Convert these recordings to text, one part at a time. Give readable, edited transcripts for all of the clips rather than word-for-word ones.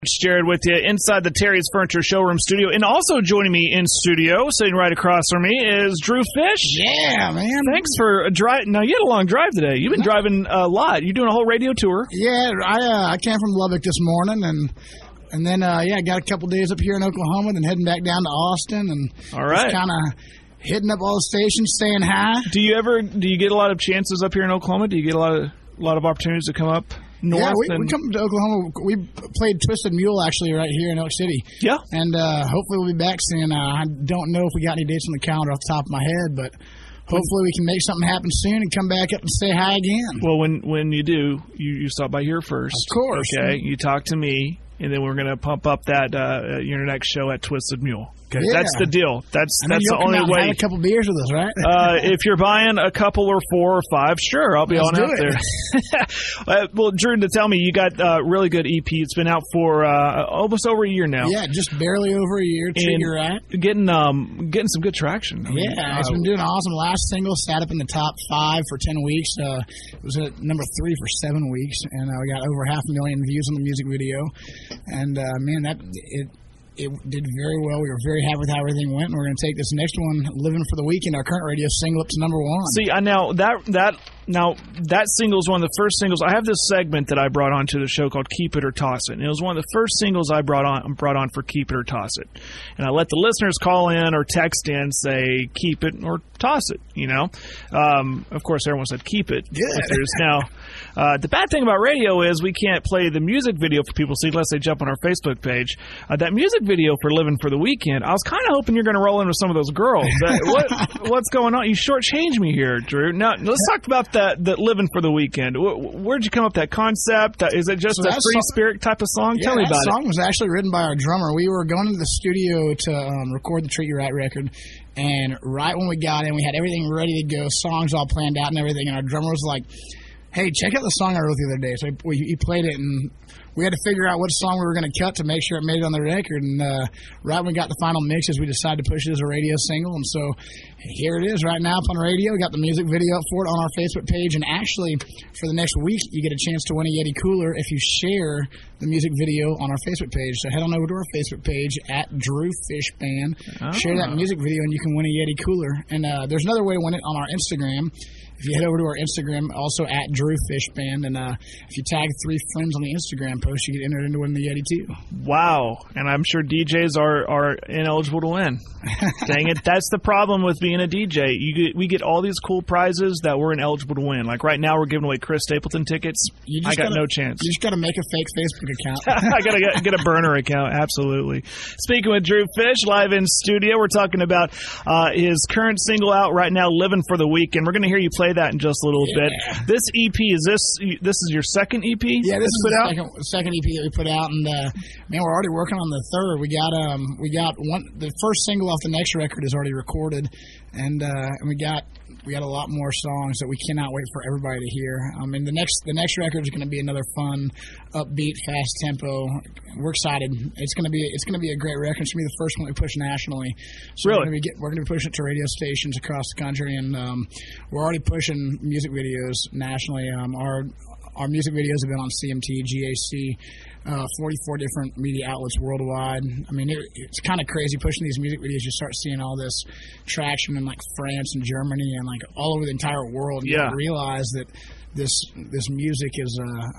It's Jared with you inside the Terry's Furniture Showroom studio. And also joining me in studio, sitting right across from me, is Drew Fish. Yeah, man. Thanks for driving. Now, you had a long drive today. You've been driving a lot. You're doing a whole radio tour. Yeah, I came from Lubbock this morning, and then, I got a couple days up here in Oklahoma, then heading back down to Austin, and all right, just kind of hitting up all the stations, saying hi. Do you get a lot of chances up here in Oklahoma? Do you get a lot of opportunities to come up north? Yeah, we come to Oklahoma. We played Twisted Mule, actually, right here in Elk City. Yeah. And hopefully we'll be back soon. I don't know if we got any dates on the calendar off the top of my head, but hopefully we can make something happen soon and come back up and say hi again. Well, when you do, you stop by here first. Of course. Okay, you talk to me, and then we're going to pump up that your next show at Twisted Mule. Okay, yeah. That's the deal. That's the only way. Have a couple beers with us, right? If you're buying a couple or 4 or 5, sure, I'll be on out there. Well, Drew, to tell me, you got a really good EP. It's been out for almost over a year now. Yeah, just barely over a year. Treat You Right. Getting some good traction. It's been doing awesome. Last single sat up in the top 5 for 10 weeks. It was at number 3 for 7 weeks, and we got over 500,000 views on the music video. And it did very well. We were very happy with how everything went, and we're going to take this next one, Living for the Weekend, our current radio single, up to number 1. See, that single is one of the first singles. I have this segment that I brought on to the show called Keep It or Toss It, and it was one of the first singles I brought on for Keep It or Toss It. And I let the listeners call in or text in, say, keep it or toss it, you know. Of course, everyone said keep it. Good. Now, the bad thing about radio is we can't play the music video for people to see unless they jump on our Facebook page. That music video for Living for the Weekend, I was kind of hoping you're going to roll in with some of those girls. What's going on? You shortchanged me here, Drew. Now, let's talk about that Living for the Weekend. Where'd you come up with that concept? Is it just a free spirit type of song? Yeah, Tell me about it. That song was actually written by our drummer. We were going into the studio to record the Treat You Right record, and right when we got in, we had everything ready to go, songs all planned out and everything, and our drummer was like, hey, check out the song I wrote the other day. So he played it, and we had to figure out what song we were going to cut to make sure it made it on the record. And right when we got the final mixes, we decided to push it as a radio single. And so here it is right now up on radio. We got the music video up for it on our Facebook page. And actually, for the next week, you get a chance to win a Yeti cooler if you share the music video on our Facebook page. So head on over to our Facebook page at Drew Fish Band. Share that music video, and you can win a Yeti cooler. And there's another way to win it on our Instagram. If you head over to our Instagram, also at Drew Fish Band, and if you tag 3 friends on the Instagram post, you get entered into winning the Yeti too. Wow, and I'm sure DJs are ineligible to win. Dang it, that's the problem with being a DJ. We get all these cool prizes that we're ineligible to win. Like right now, we're giving away Chris Stapleton tickets. I got no chance. You just got to make a fake Facebook account. I got to get a burner account, absolutely. Speaking with Drew Fish, live in studio, we're talking about his current single out right now, Living for the Weekend. We're going to hear you play that in just a little bit. This EP, this is your second EP? Yeah, this is the second EP that we put out, and man, we're already working on the third. We got one. The first single off the next record is already recorded, and we got a lot more songs that we cannot wait for everybody to hear. I mean, the next record is going to be another fun, upbeat, fast tempo. We're excited. It's going to be a great record. It's going to be the first one we push nationally. So really? We're going to be pushing it to radio stations across the country, and we're already pushing music videos nationally. Our music videos have been on CMT, GAC, 44 different media outlets worldwide. I mean, it's kind of crazy pushing these music videos. You start seeing all this traction in like France and Germany and like all over the entire world. Yeah. You realize that this music is,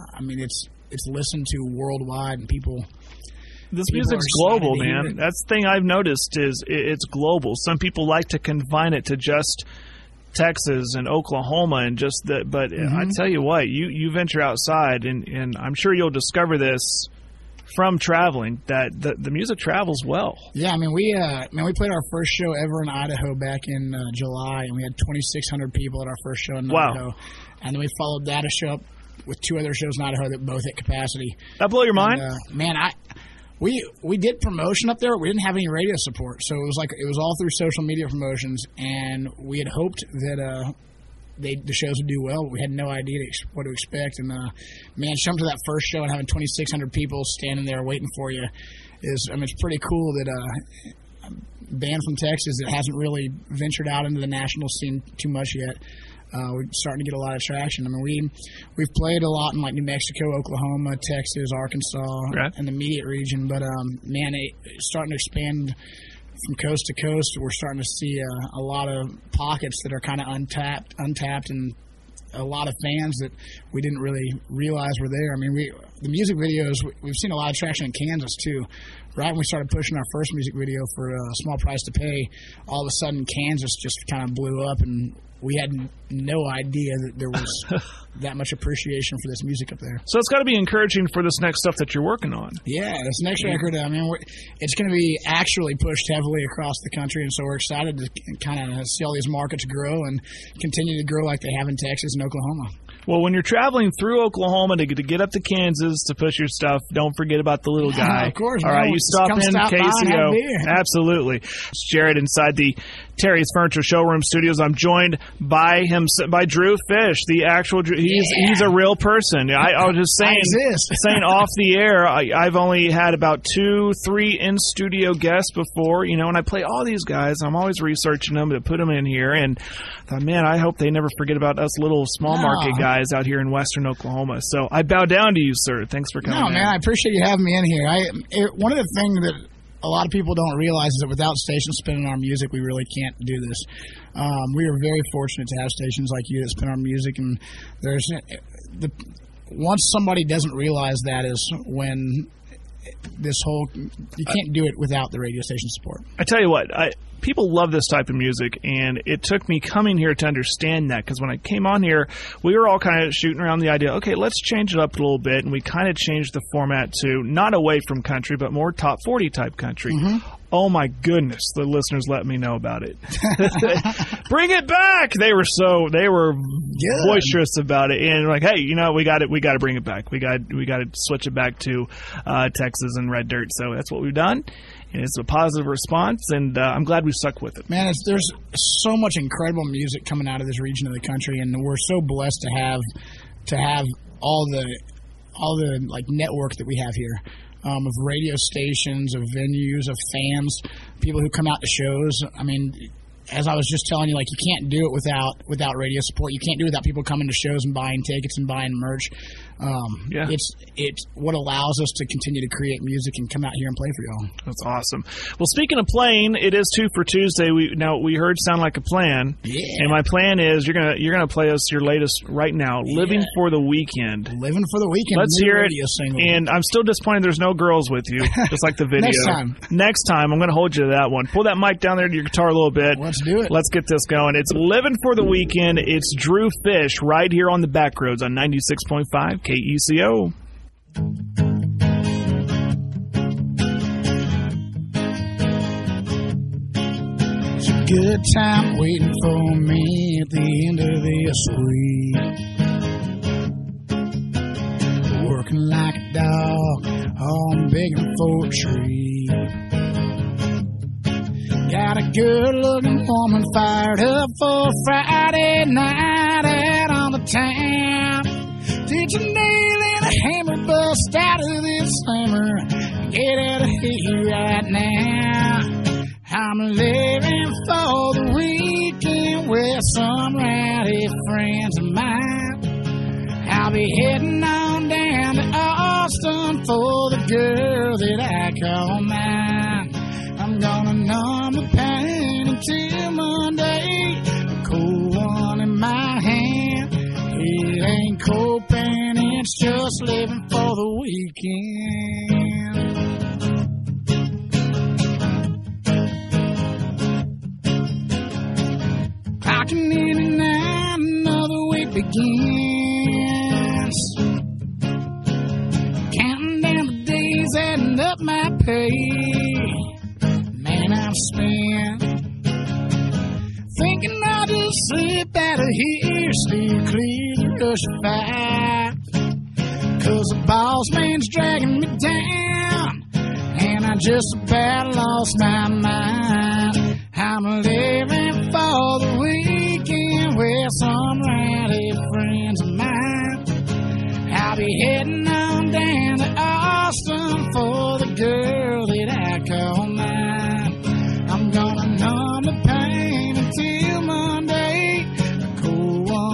it's listened to worldwide, and people. This music's global, man. That's the thing I've noticed is it's global. Some people like to confine it to just Texas and Oklahoma and just that, but I tell you what, you venture outside, and I'm sure you'll discover this from traveling that the music travels well. Yeah, I mean we played our first show ever in Idaho back in July, and we had 2,600 people at our first show in Idaho, and then we followed that a show up with 2 other shows in Idaho that both hit capacity. That blow your mind? Man, We did promotion up there, but we didn't have any radio support, so it was all through social media promotions, and we had hoped that the shows would do well, but we had no idea what to expect. And man, showing to that first show and having 2,600 people standing there waiting for you it's pretty cool that a band from Texas that hasn't really ventured out into the national scene too much yet we're starting to get a lot of traction. I mean, we've played a lot in like New Mexico, Oklahoma, Texas, Arkansas, and the immediate region. But man, it's starting to expand from coast to coast. We're starting to see a lot of pockets that are kind of untapped, and a lot of fans that we didn't really realize were there. I mean, the music videos, we've seen a lot of traction in Kansas too. Right when we started pushing our first music video for A Small Price to Pay, all of a sudden Kansas just kind of blew up, and we had no idea that there was that much appreciation for this music up there. So it's got to be encouraging for this next stuff that you're working on. Yeah, this next record, I mean, it's going to be actually pushed heavily across the country, and so we're excited to kind of see all these markets grow and continue to grow like they have in Texas and Oklahoma. Well, when you're traveling through Oklahoma to get up to Kansas to push your stuff, don't forget about the little guy. Of course. All right, you stop in KCO. Absolutely. It's Jared inside the Terry's Furniture Showroom Studios. I'm joined by Drew Fish, the actual. He's a real person. I was just saying off the air. I've only had about 2-3 in studio guests before, and I play all these guys. I'm always researching them to put them in here, and I thought, man, I hope they never forget about us little small market guys out here in western Oklahoma. So I bow down to you, sir. Thanks for coming. No, man, I appreciate you having me in here. One of the things that a lot of people don't realize is that without stations spinning our music, we really can't do this. We are very fortunate to have stations like you that spin our music, and once somebody doesn't realize that is when you can't do it without the radio station support. I tell you what, people love this type of music, and it took me coming here to understand that, because when I came on here, we were all kind of shooting around the idea, okay, let's change it up a little bit, and we kind of changed the format to not away from country, but more top 40 type country. Mm-hmm. Oh my goodness, the listeners let me know about it. Bring it back. They were boisterous about it, and like, hey, we got to bring it back. We got to switch it back to Texas and Red Dirt. So that's what we've done. And it's a positive response, and I'm glad we stuck with it. Man, there's so much incredible music coming out of this region of the country, and we're so blessed to have all the like network that we have here. Of radio stations, of venues, of fans, people who come out to shows. I mean, as I was just telling you, like, you can't do it without radio support. You can't do it without people coming to shows and buying tickets and buying merch. It's what allows us to continue to create music and come out here and play for y'all. That's awesome. Well, speaking of playing, it is 2 for Tuesday. We heard Sound Like a Plan. Yeah. And my plan is you're gonna play us your latest right now, Living for the Weekend. Living for the Weekend. Let's hear it. Single. And I'm still disappointed there's no girls with you, just like the video. Next time, I'm gonna hold you to that one. Pull that mic down there to your guitar a little bit. Let's do it. Let's get this going. It's Living for the Weekend. It's Drew Fish right here on the Backroads on 96.5 KECO. It's a good time waiting for me at the end of this week. Working like a dog, I'm begging for a treat. Got a good-looking woman fired up for Friday night out on the town. Did you nail in a hammer, bust out of this summer? Get out of here right now. I'm living for the weekend with some rowdy friends of mine. I'll be heading on down to Austin for the girl that I call mine. I'm gonna numb the pain until Monday. A cold one in my hand. It ain't coping, it's just living for the weekend. Clocking in at 9, another week begins. Counting down the days, adding up my pay. I've spent thinking I'll just slip out of here, steer clear the rush of fire. 'Cause the boss man's dragging me down, and I just about lost my mind. I'm living for the weekend with some rowdy friends of mine. I'll be heading on down to Austin for the girl that I call mine. I'm gonna numb the pain until Monday. A cold one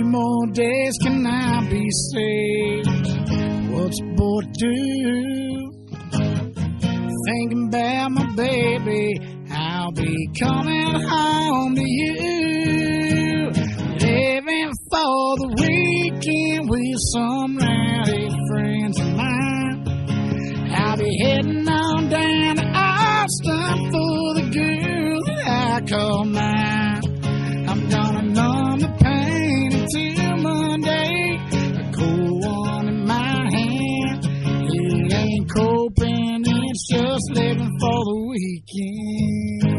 many more days can I be saved? What's a boy to do? Thinking about my baby, I'll be coming home to you. Living for the weekend with some rowdy friends of mine. I'll be heading on down to Austin for the girl that I call mine. I'm gonna numb the pain until Monday. A cold one in my hand. It ain't coping, it's just living for the weekend.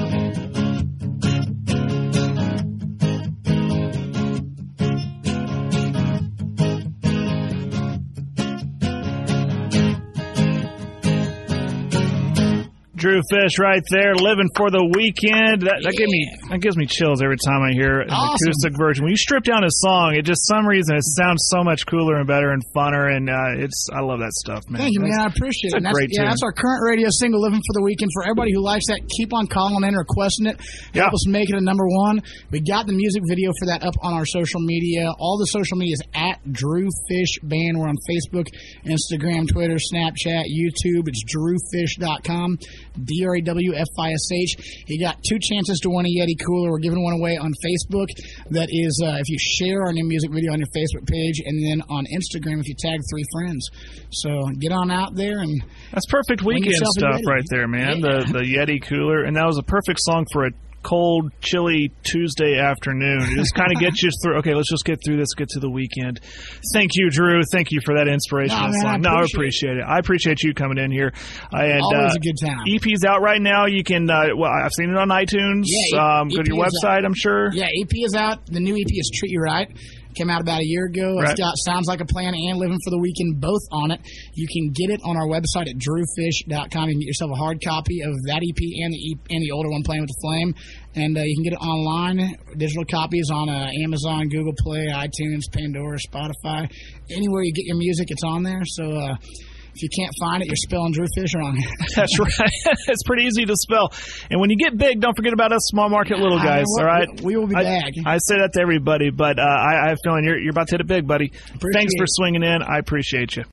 Drew Fish right there, living for the weekend. That gives me chills every time I hear an acoustic version. When you strip down a song, it just some reason it sounds so much cooler and better and funner, and I love that stuff, man. Thank you, man. I appreciate it. That's our current radio single, "Living for the Weekend." For everybody who likes that, keep on calling in, requesting it. Help us make it a number one. We got the music video for that up on our social media. All the social media is at Drew Fish Band. We're on Facebook, Instagram, Twitter, Snapchat, YouTube. It's drewfish.com. DRAWFISH. You got 2 chances to win a Yeti cooler. We're giving one away on Facebook. That is if you share our new music video on your Facebook page, and then on Instagram if you tag 3 friends. So get on out there and that's perfect weekend stuff right there, man. Yeah. The Yeti cooler, and that was a perfect song for a cold, chilly Tuesday afternoon. It just kind of gets you through. Okay, let's just get through this, get to the weekend. Thank you, Drew. Thank you for that inspirational song. I appreciate it. I appreciate you coming in here. And, always a good time. EP's out right now. You can, I've seen it on iTunes. Yeah, go to your website, I'm sure. Yeah, EP is out. The new EP is Treat You Right. Came out about a year ago. Right. It's got Sounds Like a Plan and Living for the Weekend both on it. You can get it on our website at drewfish.com. You can get yourself a hard copy of that EP and the older one, Playing with the Flame. And you can get it online. Digital copies on Amazon, Google Play, iTunes, Pandora, Spotify. Anywhere you get your music, it's on there. So if you can't find it, you're spelling Drew Fish wrong. That's right. It's pretty easy to spell. And when you get big, don't forget about us small market little guys, all right? We will be back. I say that to everybody, but I have a feeling you're about to hit it big, buddy. Thanks for swinging in. I appreciate you.